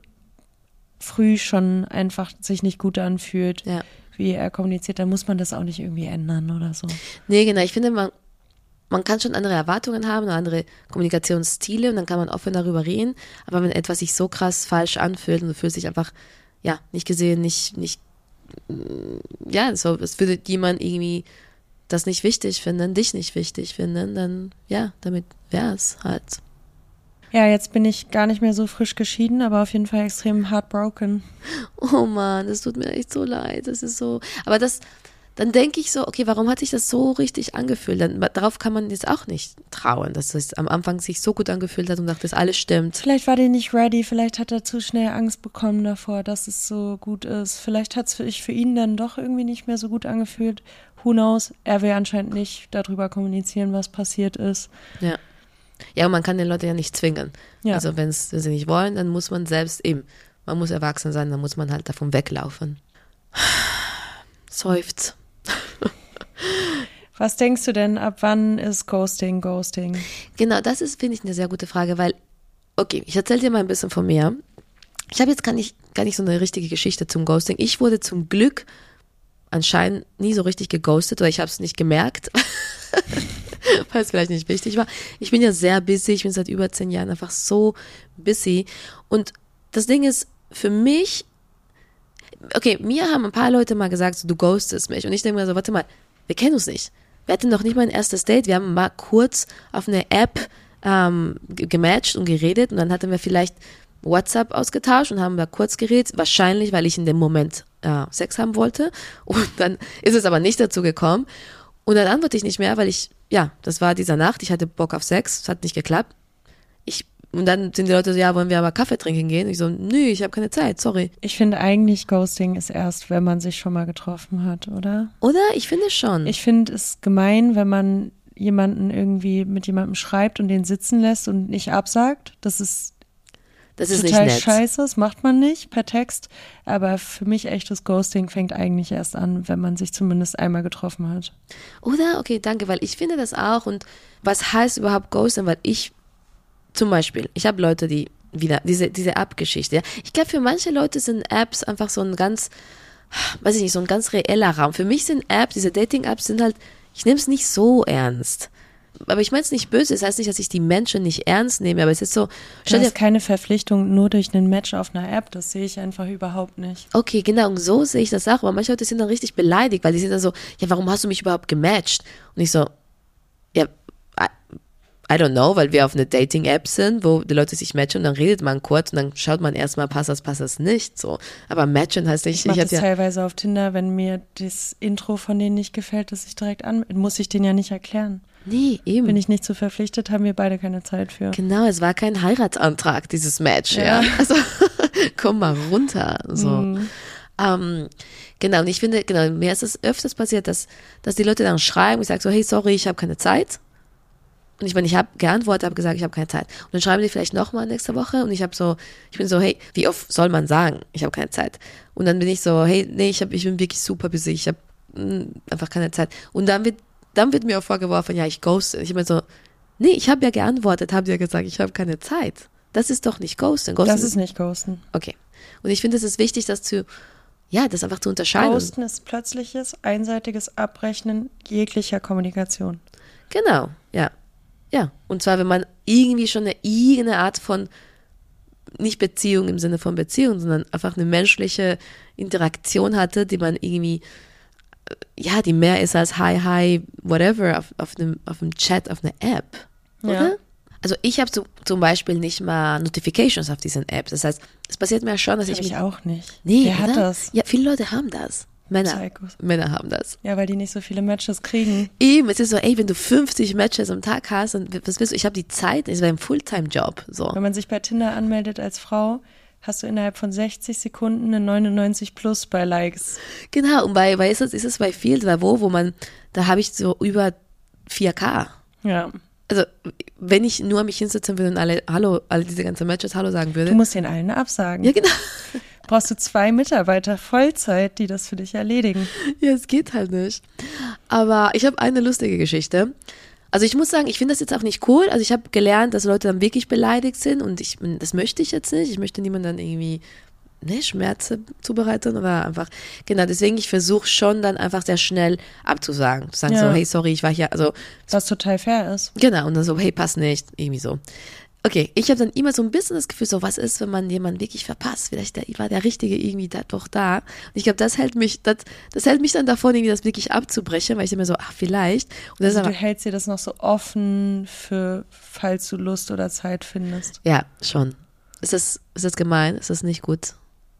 früh schon einfach sich nicht gut anfühlt, wie er kommuniziert, dann muss man das auch nicht irgendwie ändern oder so. Nee, genau. Ich finde, man kann schon andere Erwartungen haben oder andere Kommunikationsstile und dann kann man offen darüber reden. Aber wenn etwas sich so krass falsch anfühlt und du fühlst dich einfach, ja, nicht gesehen, nicht ja, so, es würde jemand irgendwie das nicht wichtig finden, dich nicht wichtig finden, dann, ja, damit wär's halt. Ja, jetzt bin ich gar nicht mehr so frisch geschieden, aber auf jeden Fall extrem heartbroken. Oh Mann, das tut mir echt so leid, das ist so, aber dann denke ich so, okay, warum hat sich das so richtig angefühlt? Darauf kann man jetzt auch nicht trauen, dass es am Anfang sich so gut angefühlt hat und dachte, das alles stimmt. Vielleicht war der nicht ready, vielleicht hat er zu schnell Angst bekommen davor, dass es so gut ist. Vielleicht hat es sich für ihn dann doch irgendwie nicht mehr so gut angefühlt. Who knows? Er will anscheinend nicht darüber kommunizieren, was passiert ist. Ja. Ja, und man kann den Leuten ja nicht zwingen. Ja. Also wenn sie nicht wollen, dann muss man selbst eben, man muss erwachsen sein, dann muss man halt davon weglaufen. Seufzt. Was denkst du denn, ab wann ist Ghosting Ghosting? Genau, das ist, finde ich, eine sehr gute Frage, weil, okay, ich erzähle dir mal ein bisschen von mir. Ich habe jetzt gar nicht so eine richtige Geschichte zum Ghosting. Ich wurde zum Glück anscheinend nie so richtig geghostet oder ich habe es nicht gemerkt. weil es vielleicht nicht wichtig war. Ich bin ja sehr busy, ich bin seit über 10 Jahren einfach so busy. Und das Ding ist, für mich, okay, mir haben ein paar Leute mal gesagt, so, du ghostest mich. Und ich denke mir so, warte mal, wir kennen uns nicht. Wir hatten noch nicht mal ein erstes Date. Wir haben mal kurz auf eine App gematcht und geredet. Und dann hatten wir vielleicht WhatsApp ausgetauscht und haben da kurz geredet. Wahrscheinlich, weil ich in dem Moment Sex haben wollte. Und dann ist es aber nicht dazu gekommen. Und dann antworte ich nicht mehr, weil das war dieser Nacht. Ich hatte Bock auf Sex. Es hat nicht geklappt. Und dann sind die Leute so, ja, wollen wir aber Kaffee trinken gehen? Und ich so, nö, ich habe keine Zeit, sorry. Ich finde eigentlich, Ghosting ist erst, wenn man sich schon mal getroffen hat, oder? Oder? Ich finde schon. Ich finde es gemein, wenn man jemanden irgendwie mit jemandem schreibt und den sitzen lässt und nicht absagt. Das ist total nicht nett. Scheiße, das macht man nicht per Text. Aber für mich echtes Ghosting fängt eigentlich erst an, wenn man sich zumindest einmal getroffen hat. Oder? Okay, danke, weil ich finde das auch. Und was heißt überhaupt Ghosting? Weil zum Beispiel, ich habe Leute, die wieder, diese App-Geschichte, ja. Ich glaube, für manche Leute sind Apps einfach so ein ganz, weiß ich nicht, so ein ganz reeller Raum. Für mich sind Apps, diese Dating-Apps sind halt, ich nehme es nicht so ernst. Aber ich meine es nicht böse, das heißt nicht, dass ich die Menschen nicht ernst nehme, aber es ist so, das ist keine Verpflichtung nur durch einen Match auf einer App, das sehe ich einfach überhaupt nicht. Okay, genau, und so sehe ich das auch, aber manche Leute sind dann richtig beleidigt, weil die sind dann so, ja, warum hast du mich überhaupt gematcht? Und ich so, ja, I don't know, weil wir auf einer Dating-App sind, wo die Leute sich matchen und dann redet man kurz und dann schaut man erstmal, passt das nicht so. Aber matchen heißt nicht, ich mache das teilweise auf Tinder, wenn mir das Intro von denen nicht gefällt, dass ich direkt muss ich denen ja nicht erklären. Nee, eben. Bin ich nicht so verpflichtet, haben wir beide keine Zeit für. Genau, es war kein Heiratsantrag, dieses Match, ja. Also, komm mal runter, so. Genau, und ich finde, mir ist es öfters passiert, dass die Leute dann schreiben, ich sage so, hey, sorry, ich habe keine Zeit. Und ich meine, ich habe geantwortet, habe gesagt, ich habe keine Zeit. Und dann schreiben die vielleicht nochmal nächste Woche und ich bin so, hey, wie oft soll man sagen, ich habe keine Zeit? Und dann bin ich so, hey, nee, ich bin wirklich super busy, ich habe einfach keine Zeit. Und dann wird mir auch vorgeworfen, ja, ich ghoste. Ich bin so, nee, ich habe ja geantwortet, habe ja gesagt, ich habe keine Zeit. Das ist doch nicht ghosten. Das ist nicht ghosten. Okay. Und ich finde, es ist wichtig, das einfach zu unterscheiden. Ghosten ist plötzliches, einseitiges Abbrechen jeglicher Kommunikation. Genau, ja. Ja, und zwar, wenn man irgendwie schon irgendeine Art von, nicht Beziehung im Sinne von Beziehung, sondern einfach eine menschliche Interaktion hatte, die man irgendwie, ja, die mehr ist als hi, whatever, auf einem Chat, auf einer App, oder? Ja. Also ich habe zum Beispiel nicht mal Notifications auf diesen Apps. Das heißt, es passiert mir schon, dass ich auch nicht. Nee, wer hat das? Ja, viele Leute haben das. Männer haben das. Ja, weil die nicht so viele Matches kriegen. Eben, es ist so, ey, wenn du 50 Matches am Tag hast, und was willst du? Ich habe die Zeit, es wäre ein Fulltime-Job. So. Wenn man sich bei Tinder anmeldet als Frau, hast du innerhalb von 60 Sekunden eine 99 plus bei Likes. Genau, und ist es bei vielen, da habe ich so über 4K. Ja. Also, wenn ich nur mich hinsetzen würde und alle diese ganzen Matches Hallo sagen würde. Du musst den allen absagen. Ja, genau. Brauchst du 2 Mitarbeiter Vollzeit, die das für dich erledigen. Ja, es geht halt nicht. Aber ich habe eine lustige Geschichte. Also ich muss sagen, ich finde das jetzt auch nicht cool. Also ich habe gelernt, dass Leute dann wirklich beleidigt sind und das möchte ich jetzt nicht. Ich möchte niemanden dann irgendwie Schmerzen zubereiten oder einfach, genau, deswegen ich versuche schon dann einfach sehr schnell abzusagen. Zu sagen so, hey, sorry, ich war hier, also. Was total fair ist. Genau, und dann so, hey, passt nicht, irgendwie so. Okay, ich habe dann immer so ein bisschen das Gefühl, so was ist, wenn man jemanden wirklich verpasst? Vielleicht war der Richtige irgendwie doch da. Und ich glaube, das hält mich dann davon, irgendwie das wirklich abzubrechen, weil ich immer so, vielleicht. Und das du hältst dir das noch so offen für, falls du Lust oder Zeit findest. Ja, schon. Ist das gemein? Ist das nicht gut?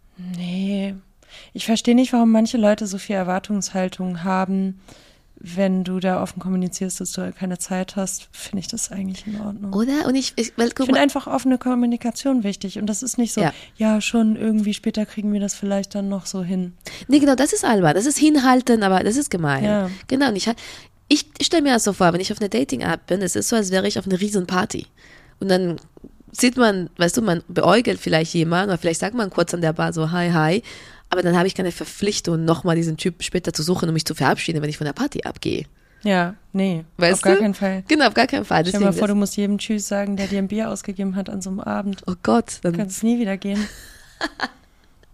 Nee. Ich verstehe nicht, warum manche Leute so viel Erwartungshaltung haben. Wenn du da offen kommunizierst, dass du halt keine Zeit hast, finde ich das eigentlich in Ordnung. Oder? Und ich finde einfach offene Kommunikation wichtig. Und das ist nicht so, ja, schon irgendwie später kriegen wir das vielleicht dann noch so hin. Nee, genau, das ist albern. Das ist hinhalten, aber das ist gemein. Ja. Genau, und ich stelle mir das so vor, wenn ich auf einer Dating-App bin, es ist so, als wäre ich auf einer Riesenparty. Und dann sieht man, weißt du, man beäugelt vielleicht jemanden oder vielleicht sagt man kurz an der Bar so, hi. Aber dann habe ich keine Verpflichtung, nochmal diesen Typ später zu suchen, um mich zu verabschieden, wenn ich von der Party abgehe. Ja, nee, weißt auf gar keinen Fall. Genau, auf gar keinen Fall. Stell dir mal vor, du musst jedem Tschüss sagen, der dir ein Bier ausgegeben hat an so einem Abend. Oh Gott. Dann kannst es nie wieder gehen.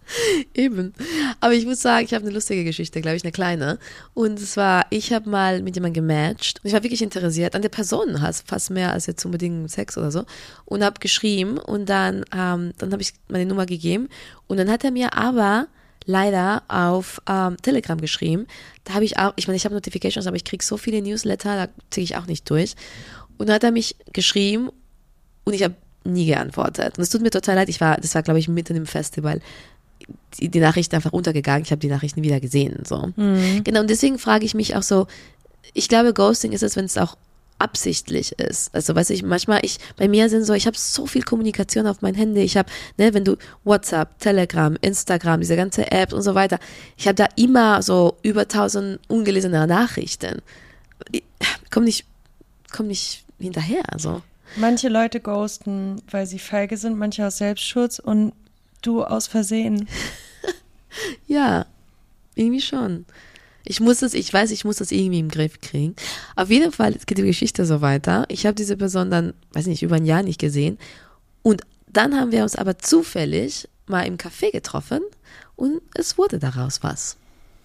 Eben. Aber ich muss sagen, ich habe eine lustige Geschichte, glaube ich, eine kleine. Und zwar, ich habe mal mit jemandem gematcht und ich war wirklich interessiert an der Person, fast mehr als jetzt unbedingt Sex oder so. Und habe geschrieben und dann habe ich meine Nummer gegeben und dann hat er mir aber leider auf Telegram geschrieben. Da habe ich auch, ich meine, ich habe Notifications, aber ich kriege so viele Newsletter, da ziehe ich auch nicht durch. Und dann hat er mich geschrieben und ich habe nie geantwortet. Und es tut mir total leid, das war glaube ich mitten im Festival. Die Nachricht einfach untergegangen, ich habe die Nachricht nie wieder gesehen. So. Genau, und deswegen frage ich mich auch so, ich glaube, Ghosting ist es, wenn es auch absichtlich ist. Also, weißt du, bei mir sind so, ich habe so viel Kommunikation auf mein Handy, ich habe, wenn du WhatsApp, Telegram, Instagram, diese ganze Apps und so weiter, ich habe da immer so über 1000 ungelesene Nachrichten. Ich komm nicht hinterher, so. Manche Leute ghosten, weil sie feige sind, manche aus Selbstschutz und du aus Versehen. Ja, irgendwie schon. Ich muss das irgendwie im Griff kriegen. Auf jeden Fall geht die Geschichte so weiter. Ich habe diese Person dann, weiß nicht, über ein Jahr nicht gesehen. Und dann haben wir uns aber zufällig mal im Café getroffen und es wurde daraus was.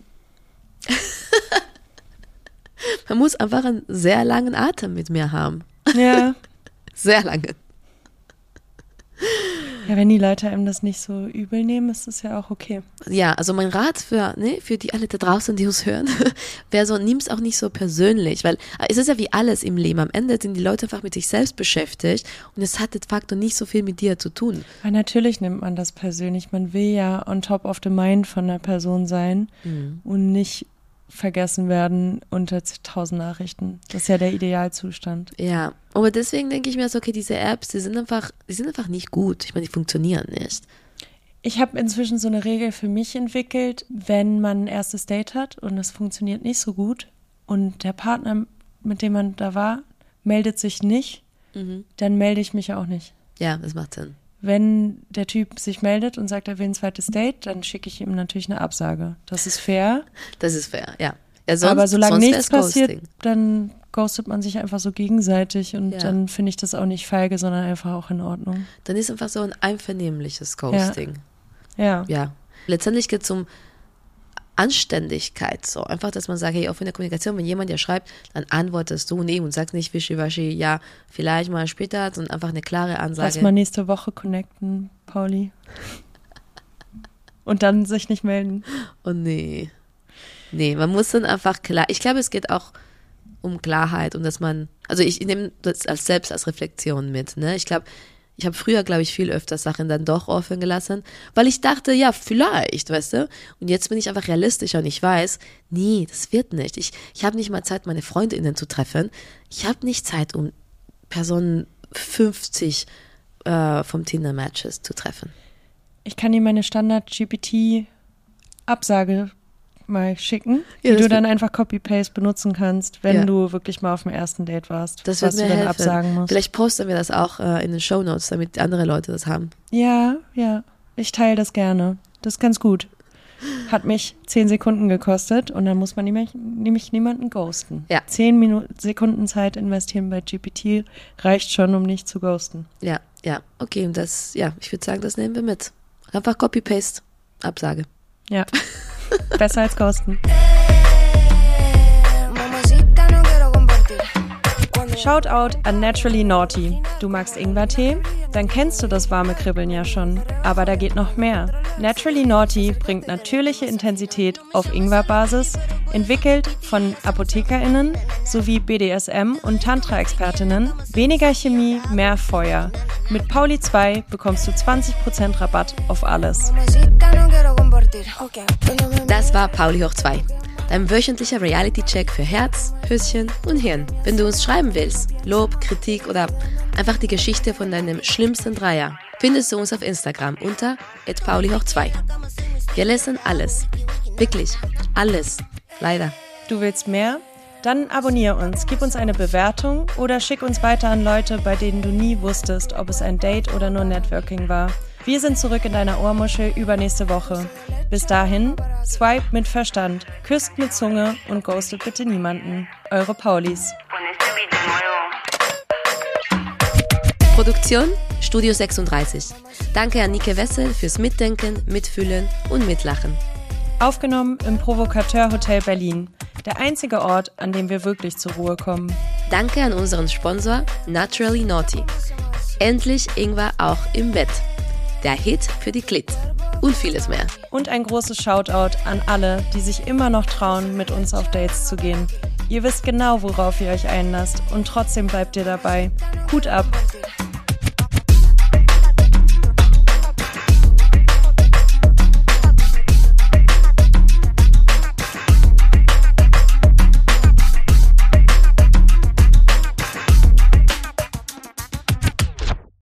Man muss einfach einen sehr langen Atem mit mir haben. Ja. Sehr lange. Ja, wenn die Leute einem das nicht so übel nehmen, ist das ja auch okay. Ja, also mein Rat für die alle da draußen, die uns hören, wäre so, nimm's auch nicht so persönlich, weil es ist ja wie alles im Leben. Am Ende sind die Leute einfach mit sich selbst beschäftigt und es hat de facto nicht so viel mit dir zu tun. Aber natürlich nimmt man das persönlich. Man will ja on top of the mind von der Person sein und nicht vergessen werden unter 1000 Nachrichten. Das ist ja der Idealzustand. Ja, aber deswegen denke ich mir so, okay, diese Apps, die sind einfach nicht gut. Ich meine, die funktionieren nicht. Ich habe inzwischen so eine Regel für mich entwickelt, wenn man ein erstes Date hat und es funktioniert nicht so gut und der Partner, mit dem man da war, meldet sich nicht, dann melde ich mich auch nicht. Ja, das macht Sinn. Wenn der Typ sich meldet und sagt, er will ein zweites Date, dann schicke ich ihm natürlich eine Absage. Das ist fair. Das ist fair, ja. Aber solange nichts passiert, dann ghostet man sich einfach so gegenseitig und dann finde ich das auch nicht feige, sondern einfach auch in Ordnung. Dann ist einfach so ein einvernehmliches Ghosting. Ja. Letztendlich geht es um Anständigkeit, so einfach, dass man sagt, hey, auch in der Kommunikation, wenn jemand dir schreibt, dann antwortest du und sagst nicht wischiwaschi, ja, vielleicht mal später, sondern einfach eine klare Ansage. Lass mal nächste Woche connecten, Pauli. Und dann sich nicht melden. Oh nee. Nee, man muss dann einfach klar, ich glaube, es geht auch um Klarheit und dass man, also ich nehme das selbst als Reflexion mit, ne? Ich glaube, ich habe früher, glaube ich, viel öfter Sachen dann doch offen gelassen, weil ich dachte, ja, vielleicht, weißt du? Und jetzt bin ich einfach realistischer und ich weiß, nee, das wird nicht. Ich habe nicht mal Zeit, meine FreundInnen zu treffen. Ich habe nicht Zeit, um Personen 50 vom Tinder-Matches zu treffen. Ich kann dir meine Standard-GPT-Absage mal schicken, Ja, die du dann einfach Copy-Paste benutzen kannst, wenn du wirklich mal auf dem ersten Date warst, das was wird du mir dann helfen. absagen musst. Vielleicht posten wir das auch in den Shownotes, damit andere Leute das haben. Ja, ich teile das gerne. Das ist ganz gut. Hat mich 10 Sekunden gekostet und dann muss man nämlich niemanden ghosten. Ja. 10 Sekunden Zeit investieren bei GPT reicht schon, um nicht zu ghosten. Ja, okay, und das, ich würde sagen, das nehmen wir mit. Einfach Copy-Paste, Absage. Ja, besser als ghosten. Shoutout an Naturally Naughty. Du magst Ingwertee? Dann kennst du das warme Kribbeln ja schon. Aber da geht noch mehr. Naturally Naughty bringt natürliche Intensität auf Ingwerbasis, entwickelt von ApothekerInnen sowie BDSM- und Tantra-ExpertInnen. Weniger Chemie, mehr Feuer. Mit Pauli 2 bekommst du 20% Rabatt auf alles. Das war Pauli hoch 2. Dein wöchentlicher Reality-Check für Herz, Höschen und Hirn. Wenn du uns schreiben willst, Lob, Kritik oder einfach die Geschichte von deinem schlimmsten Dreier, findest du uns auf Instagram unter @paulihoch2. Wir lesen alles. Wirklich, alles. Leider. Du willst mehr? Dann abonniere uns, gib uns eine Bewertung oder schick uns weiter an Leute, bei denen du nie wusstest, ob es ein Date oder nur Networking war. Wir sind zurück in deiner Ohrmuschel übernächste Woche. Bis dahin, swipe mit Verstand, küsst mit Zunge und ghostet bitte niemanden. Eure Paulis. Produktion Studio 36. Danke an Nike Wessel fürs Mitdenken, Mitfühlen und Mitlachen. Aufgenommen im Provocateur Hotel Berlin. Der einzige Ort, an dem wir wirklich zur Ruhe kommen. Danke an unseren Sponsor Naturally Naughty. Endlich Ingwer auch im Bett. Der Hit für die Klit. Und vieles mehr. Und ein großes Shoutout an alle, die sich immer noch trauen, mit uns auf Dates zu gehen. Ihr wisst genau, worauf ihr euch einlasst und trotzdem bleibt ihr dabei. Hut ab!